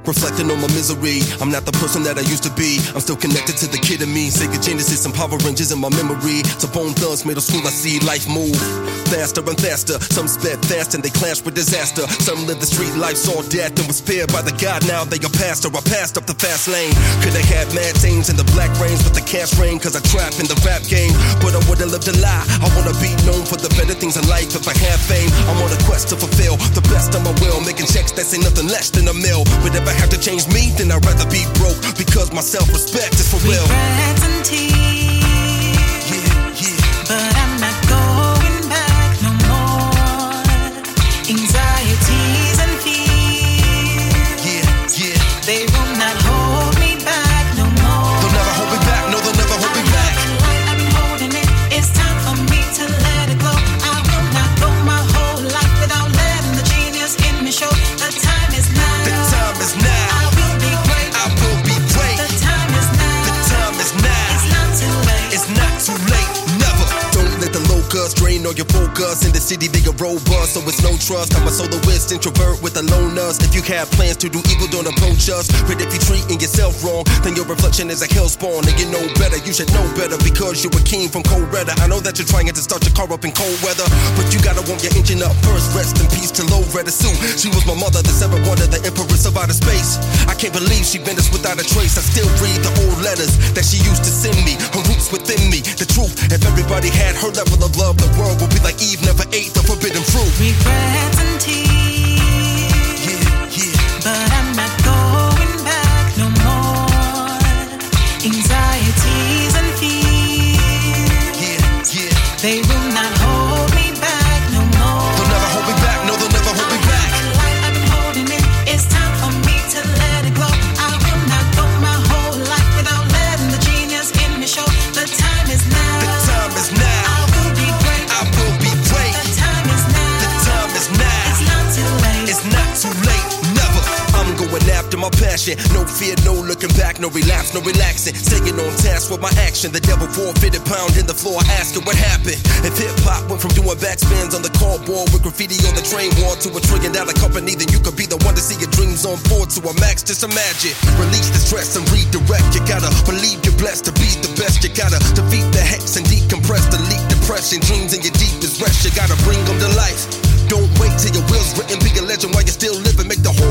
reflecting on my misery. I'm not the person that I used to be. I'm still connected to the kid in me. Sega Genesis and Power Rangers in my memory. To Bone Thugs, middle school, I see life move faster and faster. Some sped fast and they clashed with disaster. Some lived the street life, saw death and was spared by the God. Now they a pastor. I passed up the fast lane. Could have had mad things in the black rains with the cash rain, cause I trap in the rap game. But I would've lived a lie. I wanna be known for the better things in life. If I have fame, I'm on a quest to fulfill the best of my will. Making checks that's ain't nothing less than a mill. But if I have to change me, then I'd rather be broke, because my self-respect is for real. Regrets and tears, but I'm not going back no more. Anxieties and fears, they will not hold me back no more. They'll never hold me back, no, they'll never hold me back. I've been holding it, it's time for me to let it go. I will not go my whole life without letting the genius in me show. The time is now. The time is now. I will be great. I will be great. The time is now. The time is now. It's not too late. It's not too late, never. Don't let the locust drain all your focus. In the city they are robust, so it's no trust. I'm a soloist, introvert with a loners. If you have plans to do evil, don't approach us. But if you're treating yourself wrong, then your reflection is a hellspawn. And you know better, you should know better, because you're a king from cold weather. I know that you're trying to start your car up in cold weather, but you gotta warm your engine up first. Rest in peace to Loretta Sue. She was my mother, the seventh wonder, the empress of outer space. I can't believe she bent us without a trace. I still read the old letters that she used to send me. Her roots within me, the truth. If everybody had her level of love, the world would be like Eve never ate the forbidden fruit. Regrets and tears, but I'm not going back no more. Anxieties and fears, they will not hold me back no more. They'll never hold me back, no, they'll never hold me back. I've been holding it, it's time for me to let it go. I will not go my whole life without letting the genius in me show. The time is now. The time is now. I will be great. I will be great. The time is now. The time is now. It's not too late. It's not too late, never. I'm going after my passion. No fear, no looking back, no relapse, no relaxing. Staying on task with my action. The devil forfeited, pounding the floor, asking what happened. If hip-hop went from doing backspins on the cardboard with graffiti on the train wall to a $1 trillion company, then you could be the one to see your dreams on forward to a max. Just imagine. Release the stress and redirect. You gotta believe you're blessed to be the best. You gotta defeat the hex and decompress, delete depression. Dreams in your deepest rest. You gotta bring them to life. Don't wait till your will's written. Be a legend while you're still living. Make the whole